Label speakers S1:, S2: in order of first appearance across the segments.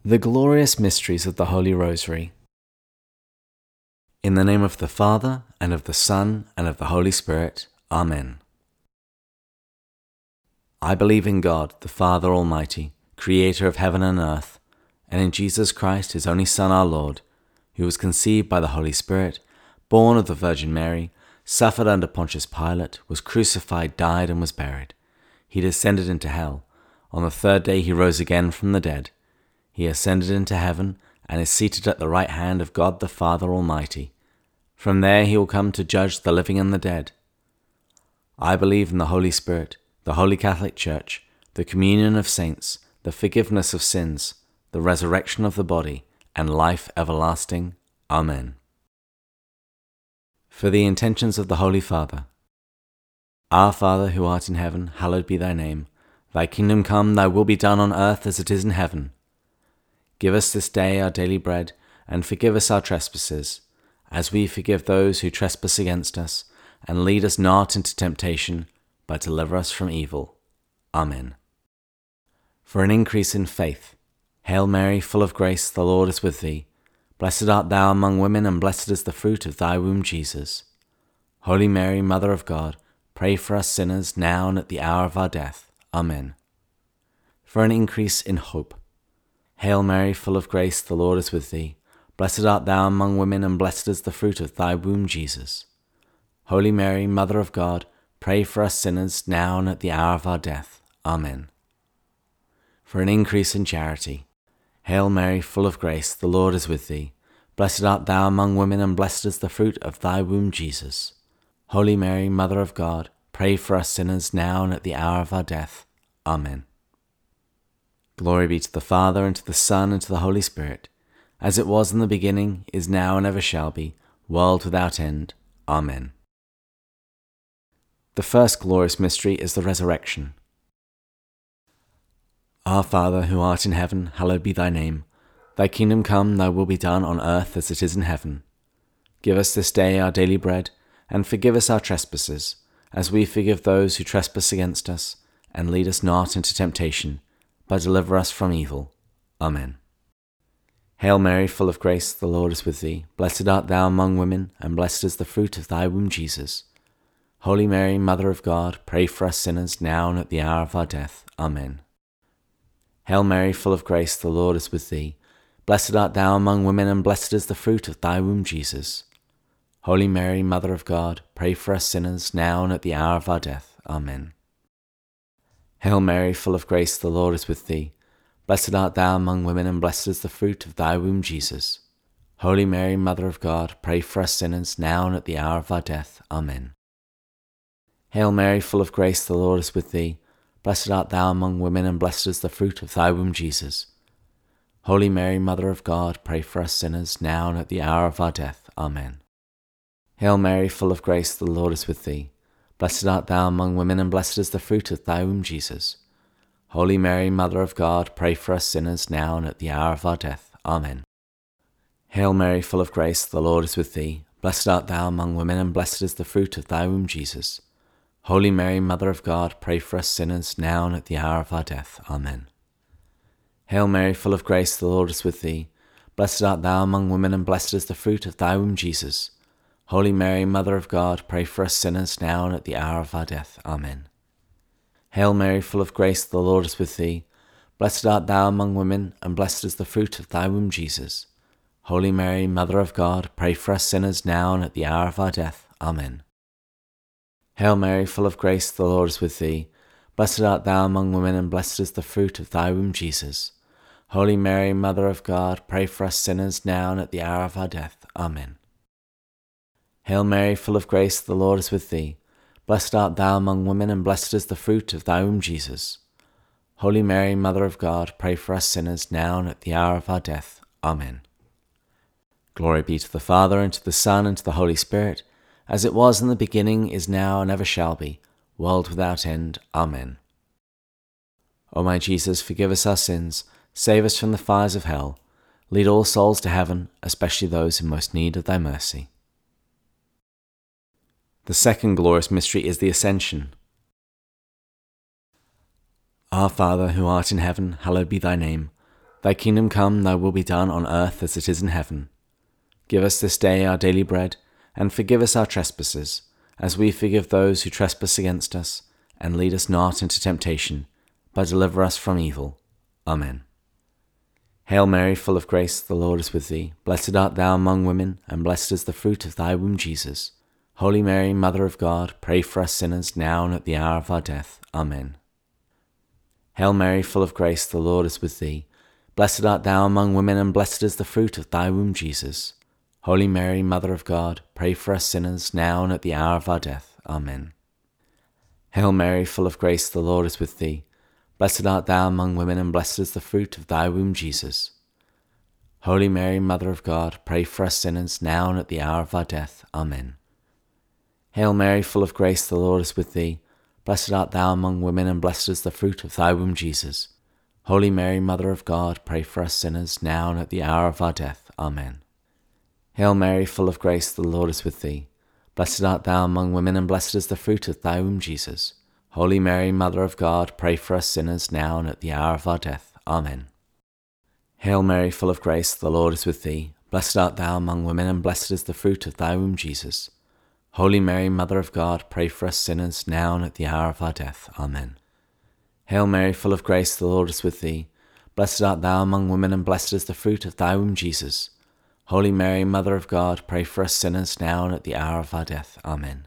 S1: The glorious mysteries of the Holy Rosary. In the name of the Father, and of the Son, and of the Holy Spirit. Amen. I believe in God, the Father Almighty, creator of heaven and earth, and in Jesus Christ, his only Son, our Lord, who was conceived by the Holy Spirit, born of the Virgin Mary, suffered under Pontius Pilate, was crucified, died, and was buried. He descended into hell. On the third day he rose again from the dead. He ascended into heaven and is seated at the right hand of God the Father Almighty. From there he will come to judge the living and the dead. I believe in the Holy Spirit, the Holy Catholic Church, the communion of saints, the forgiveness of sins, the resurrection of the body, and life everlasting. Amen. For the intentions of the Holy Father. Our Father, who art in heaven, hallowed be thy name. Thy kingdom come, thy will be done on earth as it is in heaven. Give us this day our daily bread, and forgive us our trespasses, as we forgive those who trespass against us, and lead us not into temptation, but deliver us from evil. Amen. For an increase in faith. Hail Mary, full of grace, the Lord is with thee. Blessed art thou among women, and blessed is the fruit of thy womb, Jesus. Holy Mary, Mother of God, pray for us sinners, now and at the hour of our death. Amen. For an increase in hope. Hail Mary, full of grace, the Lord is with thee. Blessed art thou among women, and blessed is the fruit of thy womb, Jesus. Holy Mary, Mother of God, pray for us sinners, now and at the hour of our death. Amen. For an increase in charity. Hail Mary, full of grace, the Lord is with thee. Blessed art thou among women, and blessed is the fruit of thy womb, Jesus. Holy Mary, Mother of God, pray for us sinners, now and at the hour of our death. Amen. Glory be to the Father, and to the Son, and to the Holy Spirit, as it was in the beginning, is now, and ever shall be, world without end. Amen. The first glorious mystery is the Resurrection. Our Father, who art in heaven, hallowed be thy name. Thy kingdom come, thy will be done on earth as it is in heaven. Give us this day our daily bread, and forgive us our trespasses, as we forgive those who trespass against us, and lead us not into temptation, but deliver us from evil. Amen. Hail Mary, full of grace, the Lord is with thee. Blessed art thou among women, and blessed is the fruit of thy womb, Jesus. Holy Mary, Mother of God, pray for us sinners, now and at the hour of our death. Amen. Hail Mary, full of grace, the Lord is with thee. Blessed art thou among women, and blessed is the fruit of thy womb, Jesus. Holy Mary, Mother of God, pray for us sinners, now and at the hour of our death. Amen. Hail Mary, full of grace, the Lord is with thee. Blessed art thou among women, and blessed is the fruit of thy womb, Jesus. Holy Mary, Mother of God, pray for us sinners, now and at the hour of our death. Amen. Hail Mary, full of grace, the Lord is with thee. Blessed art thou among women, and blessed is the fruit of thy womb, Jesus. Holy Mary, Mother of God, pray for us sinners, now and at the hour of our death. Amen. Hail Mary, full of grace, the Lord is with thee. Blessed art thou among women, and blessed is the fruit of thy womb, Jesus. Holy Mary, Mother of God, pray for us sinners, now and at the hour of our death. Amen. Hail Mary, full of grace, the Lord is with thee. Blessed art thou among women, and blessed is the fruit of thy womb, Jesus. Holy Mary, Mother of God, pray for us sinners, now and at the hour of our death. Amen. Hail Mary, full of grace, the Lord is with thee. Blessed art thou among women, and blessed is the fruit of thy womb, Jesus. Holy Mary, Mother of God, pray for us sinners, now and at the hour of our death. Amen. Hail Mary, full of grace, the Lord is with thee. Blessed art thou among women, and blessed is the fruit of thy womb, Jesus. Holy Mary, Mother of God, pray for us sinners, now and at the hour of our death. Amen. Hail Mary, full of grace, the Lord is with thee. Blessed art thou among women, and blessed is the fruit of thy womb, Jesus. Holy Mary, Mother of God, pray for us sinners, now and at the hour of our death. Amen. Hail Mary, full of grace, the Lord is with thee. Blessed art thou among women, and blessed is the fruit of thy womb, Jesus. Holy Mary, Mother of God, pray for us sinners, now and at the hour of our death. Amen. Glory be to the Father, and to the Son, and to the Holy Spirit, as it was in the beginning, is now, and ever shall be, world without end. Amen. O my Jesus, forgive us our sins, save us from the fires of hell, lead all souls to heaven, especially those in most need of thy mercy. The second glorious mystery is the Ascension. Our Father, who art in heaven, hallowed be thy name. Thy kingdom come, thy will be done on earth as it is in heaven. Give us this day our daily bread, and forgive us our trespasses, as we forgive those who trespass against us. And lead us not into temptation, but deliver us from evil. Amen. Hail Mary, full of grace, the Lord is with thee. Blessed art thou among women, and blessed is the fruit of thy womb, Jesus. Holy Mary, Mother of God, pray for us sinners, now and at the hour of our death. Amen. Hail Mary, full of grace, the Lord is with thee. Blessed art thou among women, and blessed is the fruit of thy womb, Jesus. Holy Mary, Mother of God, pray for us sinners, now and at the hour of our death. Amen. Hail Mary, full of grace, the Lord is with thee. Blessed art thou among women, and blessed is the fruit of thy womb, Jesus. Holy Mary, Mother of God, pray for us sinners, now and at the hour of our death. Amen. Hail Mary, full of grace, the Lord is with thee. Blessed art thou among women, and blessed is the fruit of thy womb, Jesus. Holy Mary, Mother of God, pray for us sinners, now and at the hour of our death. Amen. Hail Mary, full of grace, the Lord is with thee. Blessed art thou among women, and blessed is the fruit of thy womb, Jesus. Holy Mary, Mother of God, pray for us sinners, now and at the hour of our death. Amen. Hail Mary, full of grace, the Lord is with thee. Blessed art thou among women, and blessed is the fruit of thy womb, Jesus. Holy Mary, Mother of God, pray for us sinners, now and at the hour of our death. Amen. Hail Mary, full of grace, the Lord is with thee. Blessed art thou among women, and blessed is the fruit of thy womb, Jesus. Holy Mary, Mother of God, pray for us sinners, now and at the hour of our death. Amen.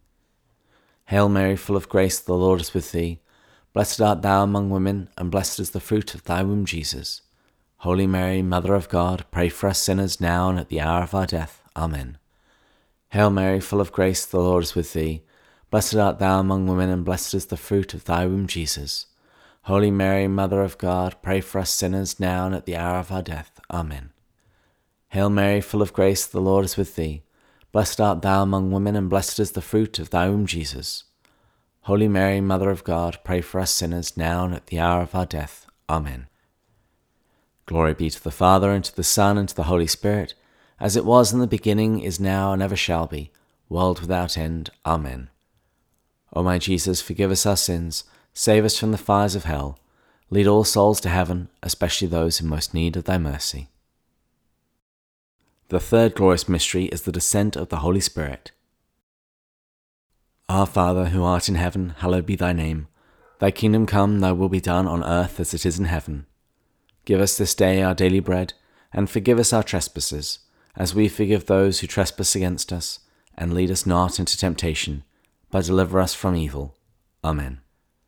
S1: Hail Mary, full of grace, the Lord is with thee. Blessed art thou among women, and blessed is the fruit of thy womb, Jesus. Holy Mary, Mother of God, pray for us sinners, now and at the hour of our death. Amen. Hail Mary, full of grace, the Lord is with thee. Blessed art thou among women, and blessed is the fruit of thy womb, Jesus. Holy Mary, Mother of God, pray for us sinners, now and at the hour of our death. Amen. Hail Mary, full of grace, the Lord is with thee. Blessed art thou among women, and blessed is the fruit of thy womb, Jesus. Holy Mary, Mother of God, pray for us sinners, now and at the hour of our death. Amen. Glory be to the Father, and to the Son, and to the Holy Spirit, as it was in the beginning, is now, and ever shall be, world without end. Amen. O my Jesus, forgive us our sins, save us from the fires of hell, lead all souls to heaven, especially those in most need of thy mercy. The third glorious mystery is the descent of the Holy Spirit. Our Father, who art in heaven, hallowed be thy name. Thy kingdom come, thy will be done on earth as it is in heaven. Give us this day our daily bread, and forgive us our trespasses, as we forgive those who trespass against us. And lead us not into temptation, but deliver us from evil. Amen.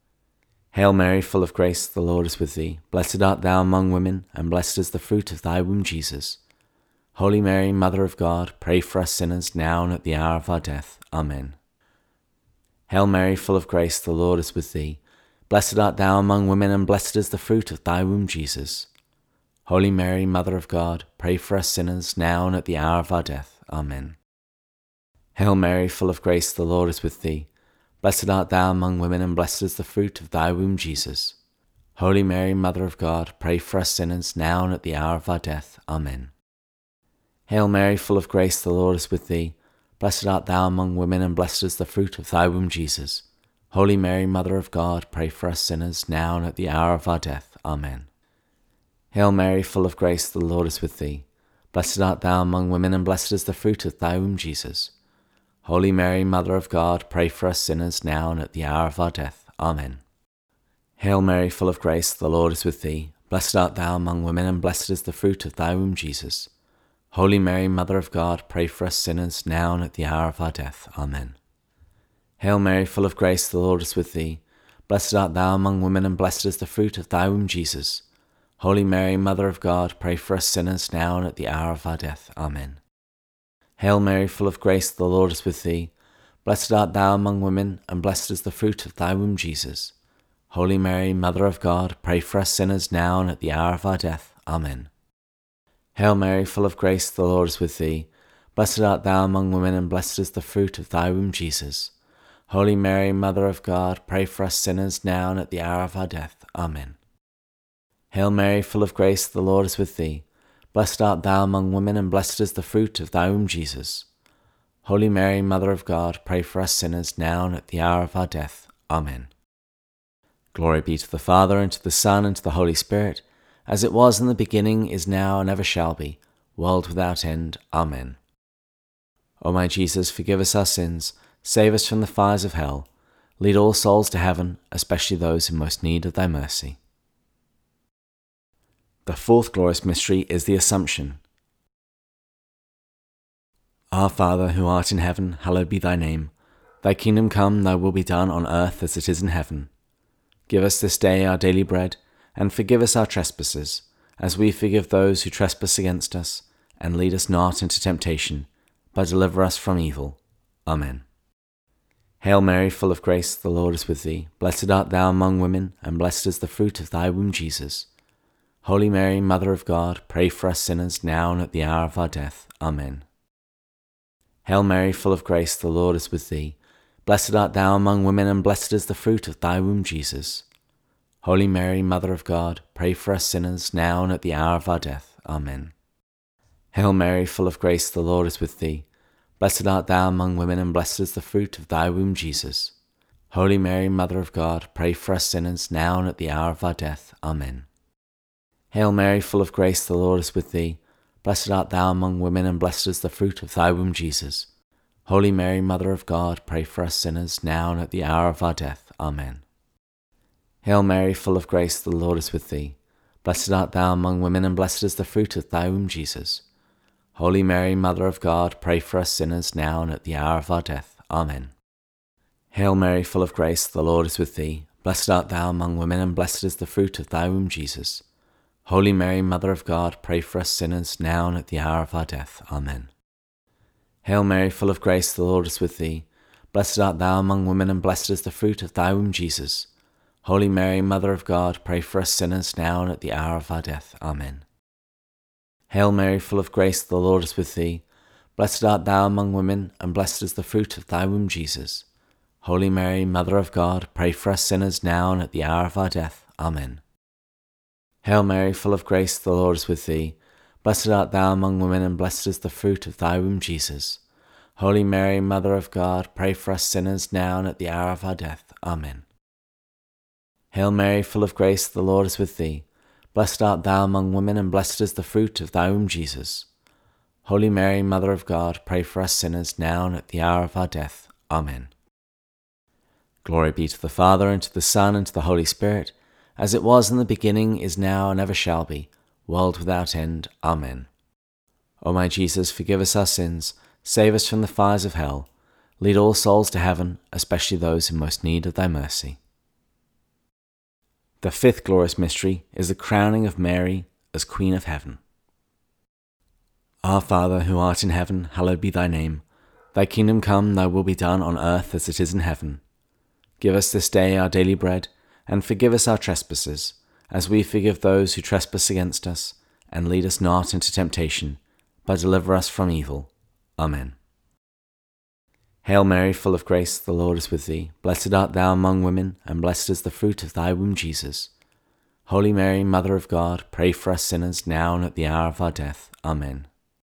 S1: Hail Mary, full of grace, the Lord is with thee. Blessed art thou among women, and blessed is the fruit of thy womb, Jesus. Holy Mary, Mother of God, pray for us sinners, now and at the hour of our death. Amen. Hail Mary, full of grace, the Lord is with thee. Blessed art thou among women, and blessed is the fruit of thy womb, Jesus. Holy Mary, Mother of God, pray for us sinners, now and at the hour of our death. Amen. Hail Mary, full of grace, the Lord is with thee. Blessed art thou among women, and blessed is the fruit of thy womb, Jesus. Holy Mary, Mother of God, pray for us sinners, now and at the hour of our death. Amen. Hail Mary, full of grace, the Lord is with thee. Blessed art thou among women, and blessed is the fruit of thy womb, Jesus. Holy Mary, Mother of God, pray for us sinners, now and at the hour of our death. Amen. Hail Mary, full of grace, the Lord is with thee. Blessed art thou among women, and blessed is the fruit of thy womb, Jesus. Holy Mary, Mother of God, pray for us sinners, now and at the hour of our death. Amen. Hail Mary, full of grace, the Lord is with thee. Blessed art thou among women, and blessed is the fruit of thy womb, Jesus. Holy Mary, Mother of God, pray for us sinners, now and at the hour of our death. Amen. Hail Mary, full of grace, the Lord is with thee. Blessed art thou among women, and blessed is the fruit of thy womb, Jesus. Holy Mary, Mother of God, pray for us sinners, now and at the hour of our death. Amen. Hail Mary, full of grace, the Lord is with thee. Blessed art thou among women, and blessed is the fruit of thy womb, Jesus. Holy Mary, Mother of God, pray for us sinners, now and at the hour of our death. Amen. Hail Mary, full of grace, the Lord is with thee. Blessed art thou among women, and blessed is the fruit of thy womb, Jesus. Holy Mary, Mother of God, pray for us sinners, now and at the hour of our death. Amen. Hail Mary, full of grace, the Lord is with thee. Blessed art thou among women, and blessed is the fruit of thy womb, Jesus. Holy Mary, Mother of God, pray for us sinners, now and at the hour of our death. Amen. Glory be to the Father, and to the Son, and to the Holy Spirit, as it was in the beginning, is now, and ever shall be, world without end. Amen. O my Jesus, forgive us our sins, save us from the fires of hell, lead all souls to heaven, especially those in most need of thy mercy. The fourth glorious mystery is the Assumption. Our Father, who art in heaven, hallowed be thy name. Thy kingdom come, thy will be done on earth as it is in heaven. Give us this day our daily bread, and forgive us our trespasses, as we forgive those who trespass against us. And lead us not into temptation, but deliver us from evil. Amen. Hail Mary, full of grace, the Lord is with thee. Blessed art thou among women, and blessed is the fruit of thy womb, Jesus. Holy Mary, Mother of God, pray for us sinners, now and at the hour of our death. Amen. Hail Mary, full of grace, the Lord is with thee. Blessed art thou among women, and blessed is the fruit of thy womb, Jesus. Holy Mary, Mother of God, pray for us sinners, now and at the hour of our death. Amen. Hail Mary, full of grace, the Lord is with thee. Blessed art thou among women, and blessed is the fruit of thy womb, Jesus. Holy Mary, Mother of God, pray for us sinners, now and at the hour of our death. Amen. Hail Mary, full of grace, the Lord is with thee. Blessed art thou among women, and blessed is the fruit of thy womb, Jesus. Holy Mary, Mother of God, pray for us sinners, now and at the hour of our death. Amen. Hail Mary, full of grace, the Lord is with thee. Blessed art thou among women, and blessed is the fruit of thy womb, Jesus. Holy Mary, Mother of God, pray for us sinners, now and at the hour of our death. Amen. Hail Mary, full of grace, the Lord is with thee. Blessed art thou among women, and blessed is the fruit of thy womb, Jesus. Holy Mary, Mother of God, pray for us sinners, now and at the hour of our death. Amen. Hail Mary, full of grace, the Lord is with thee. Blessed art thou among women, and blessed is the fruit of thy womb, Jesus. Holy Mary, Mother of God, pray for us sinners, now and at the hour of our death. Amen. Hail Mary, full of grace, the Lord is with thee. Blessed art thou among women, and blessed is the fruit of thy womb, Jesus. Holy Mary, Mother of God, pray for us sinners, now and at the hour of our death. Amen. Hail Mary, full of grace, the Lord is with thee. Blessed art thou among women, and blessed is the fruit of thy womb, Jesus. Holy Mary, Mother of God, pray for us sinners, now and at the hour of our death. Amen. Hail Mary, full of grace, the Lord is with thee. Blessed art thou among women, and blessed is the fruit of thy womb, Jesus. Holy Mary, Mother of God, pray for us sinners, now and at the hour of our death. Amen. Glory be to the Father, and to the Son, and to the Holy Spirit, as it was in the beginning, is now, and ever shall be, world without end. Amen. O my Jesus, forgive us our sins, save us from the fires of hell, lead all souls to heaven, especially those in most need of thy mercy. The fifth glorious mystery is the crowning of Mary as Queen of Heaven. Our Father, who art in heaven, hallowed be thy name. Thy kingdom come, thy will be done on earth as it is in heaven. Give us this day our daily bread, and forgive us our trespasses, as we forgive those who trespass against us. And lead us not into temptation, but deliver us from evil. Amen. Hail Mary, full of grace, the Lord is with thee. Blessed art thou among women, and blessed is the fruit of thy womb, Jesus. Holy Mary, Mother of God, pray for us sinners, now and at the hour of our death. Amen.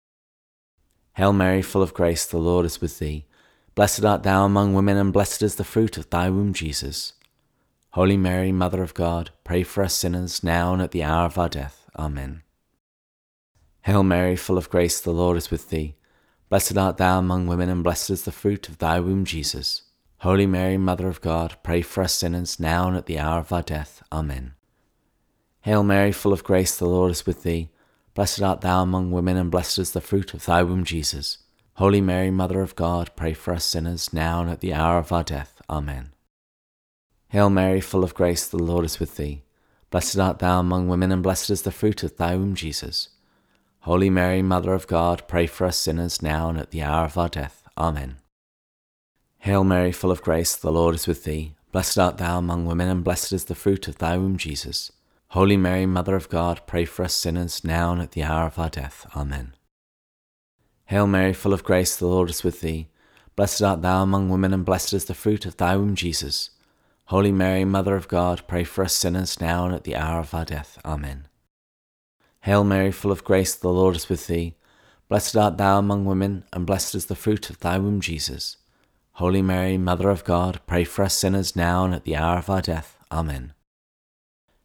S1: Hail Mary, full of grace, the Lord is with thee. Blessed art thou among women, and blessed is the fruit of thy womb, Jesus. Holy Mary, Mother of God, pray for us sinners, now and at the hour of our death. Amen. Hail Mary, full of grace, the Lord is with thee. Blessed art thou among women, and blessed is the fruit of thy womb, Jesus. Holy Mary, Mother of God, pray for us sinners, now and at the hour of our death. Amen. Hail Mary, full of grace, the Lord is with thee. Blessed art thou among women, and blessed is the fruit of thy womb, Jesus. Holy Mary, Mother of God, pray for us sinners, now and at the hour of our death. Amen. Hail Mary, full of grace, the Lord is with thee. Blessed art thou among women, and blessed is the fruit of thy womb, Jesus. Holy Mary, Mother of God, pray for us sinners, now and at the hour of our death. Amen. Hail Mary, full of grace, the Lord is with thee. Blessed art thou among women, and blessed is the fruit of thy womb, Jesus. Holy Mary, Mother of God, pray for us sinners, now and at the hour of our death. Amen. Hail Mary, full of grace, the Lord is with thee. Blessed art thou among women, and blessed is the fruit of thy womb, Jesus. Holy Mary, Mother of God, pray for us sinners, now and at the hour of our death. Amen. Hail Mary, full of grace, the Lord is with thee. Blessed art thou among women, and blessed is the fruit of thy womb, Jesus. Holy Mary, Mother of God, pray for us sinners, now and at the hour of our death. Amen.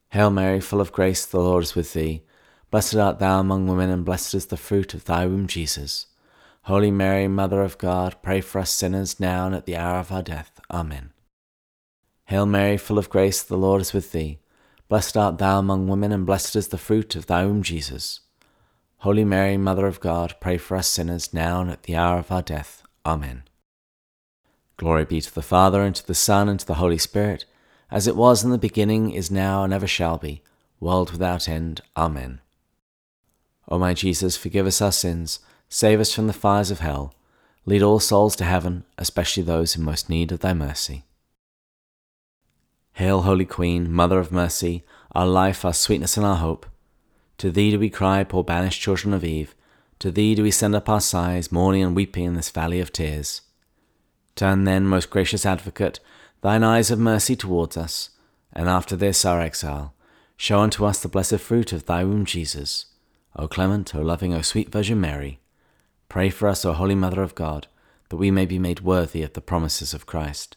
S1: Hail Mary, full of grace, the Lord is with thee. Blessed art thou among women, and blessed is the fruit of thy womb, Jesus. Holy Mary, Mother of God, pray for us sinners, now and at the hour of our death. Amen. Hail Mary, full of grace, the Lord is with thee. Blessed art thou among women, and blessed is the fruit of thy womb, Jesus. Holy Mary, Mother of God, pray for us sinners, now and at the hour of our death. Amen. Glory be to the Father, and to the Son, and to the Holy Spirit, as it was in the beginning, is now, and ever shall be, world without end. Amen. O my Jesus, forgive us our sins, save us from the fires of hell, lead all souls to heaven, especially those in most need of thy mercy. Hail, Holy Queen, Mother of Mercy, our life, our sweetness, and our hope. To thee do we cry, poor banished children of Eve. To thee do we send up our sighs, mourning and weeping in this valley of tears. Turn then, most gracious Advocate, thine eyes of mercy towards us, and after this our exile, show unto us the blessed fruit of thy womb, Jesus. O clement, O loving, O sweet Virgin Mary, pray for us, O Holy Mother of God, that we may be made worthy of the promises of Christ.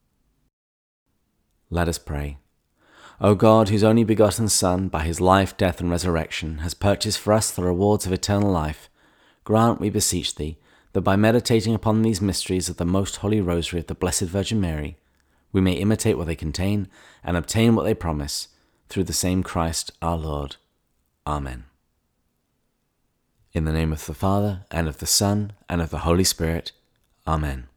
S1: Let us pray. O God, whose only begotten Son, by his life, death, and resurrection, has purchased for us the rewards of eternal life, grant, we beseech thee, that by meditating upon these mysteries of the most holy rosary of the Blessed Virgin Mary, we may imitate what they contain and obtain what they promise, through the same Christ our Lord. Amen. In the name of the Father, and of the Son, and of the Holy Spirit. Amen.